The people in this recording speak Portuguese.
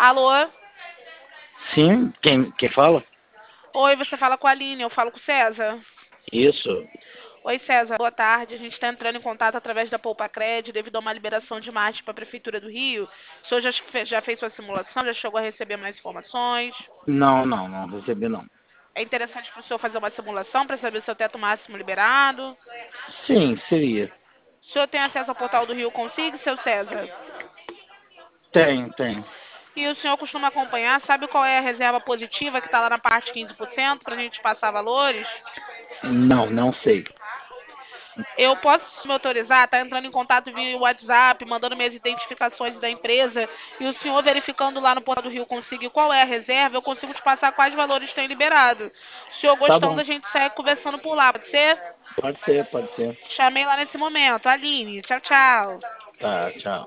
Alô? Sim, quem fala? Oi, você fala com a Aline, eu falo com o César. Isso. Oi, César, boa tarde. A gente está entrando em contato através da Poupa Cred devido a uma liberação de margem para a Prefeitura do Rio. O senhor já fez sua simulação? Já chegou a receber mais informações? Não recebi não. É interessante para o senhor fazer uma simulação para saber seu teto máximo liberado. Sim, seria. O senhor tem acesso ao portal do Rio Consigo, seu César? Tem. E o senhor costuma acompanhar, sabe qual é a reserva positiva que está lá na parte 15% para a gente passar valores? Não sei. Eu posso me autorizar, tá entrando em contato via WhatsApp, mandando minhas identificações da empresa, e o senhor verificando lá no portal do Rio conseguir qual é a reserva, eu consigo te passar quais valores tem liberado. O senhor Tá gostando, bom. a gente segue conversando por lá, pode ser? Pode ser. Chamei lá nesse momento. Aline, tchau, tchau. Tá, tchau.